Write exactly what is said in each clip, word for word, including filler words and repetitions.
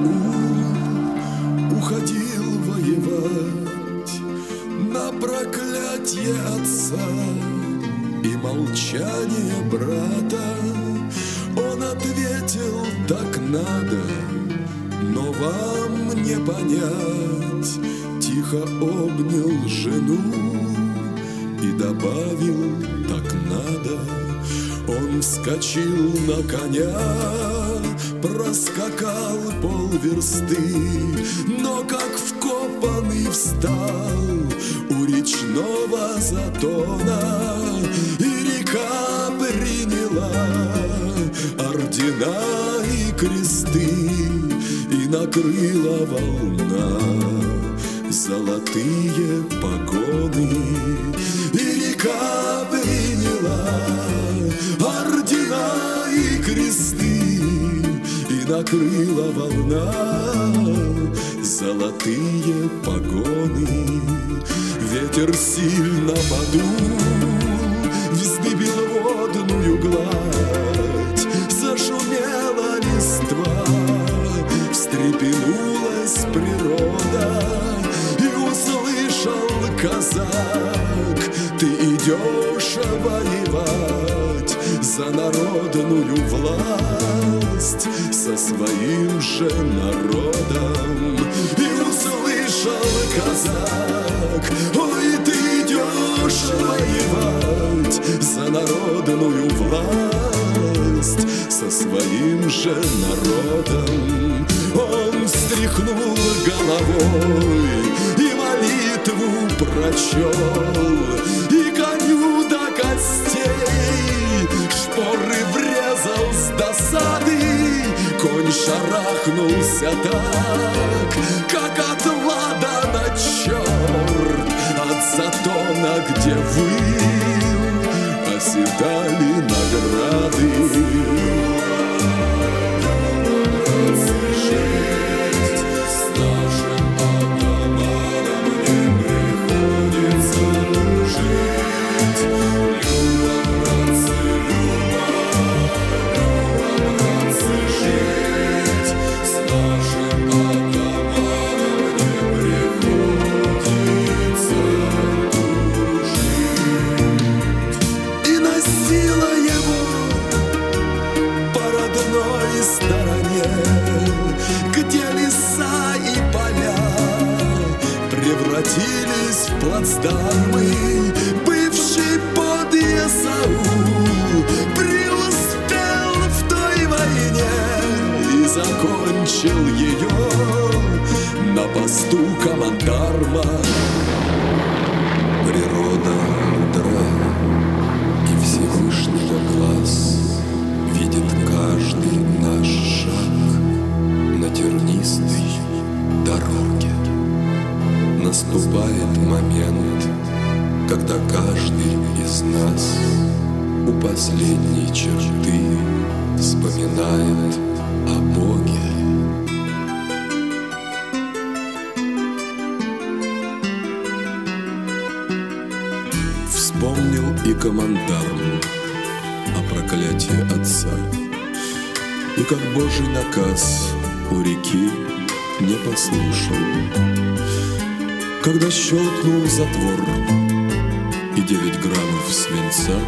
уходил воевать на проклятье отца и молчание брата. Он ответил: так надо, но вам не понять. Тихо обнял жену и добавил: так надо. Он вскочил на коня, проскакал полверсты, но как вкопанный встал у речного затона, и река приняла ордена и кресты, и накрыла волна золотые погоны, и река приняла ордена и кресты, и накрыла волна золотые погоны. Ветер сильно подул, вздыбил водную гладь, зашумела листва, встрепенулась природа, и услышал казак: ты идешь воевать за народную власть со своим же народом. И услышал казак: ой, ты идешь воевать за народную власть со своим же народом. Он встряхнул головой и молитву прочел, и коню до костей шпоры врезал с досады. Конь шарахнулся так, как от ладана черт, от затона, где выл, оседали награды. Где леса и поля превратились в плацдармы, бывший подъезд Саул преуспел в той войне и закончил ее на посту командарма. Природа мудра, и Всевышнего глаз видит каждый наш шаг на тернистой дороге. Наступает момент, когда каждый из нас у последней черты вспоминает о Боге. Вспомнил и командарм о проклятии отца, и как Божий наказ у реки не послушал, когда щелкнул затвор, и девять граммов свинца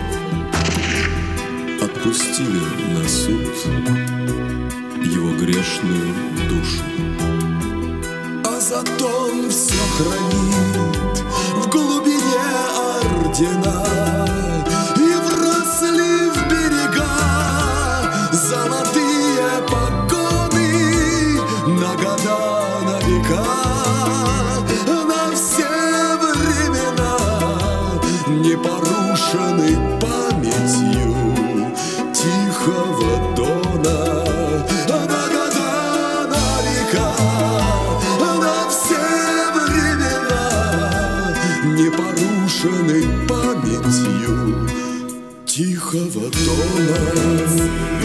отпустили на суд его грешную душу. А затон все хранит в глубине ордена, и вросли в берега золотые погоны на года, на века, на все времена, не порушены памятью Тихого Дона. На года, на века, на все времена, не порушены памятью Тихого Дона.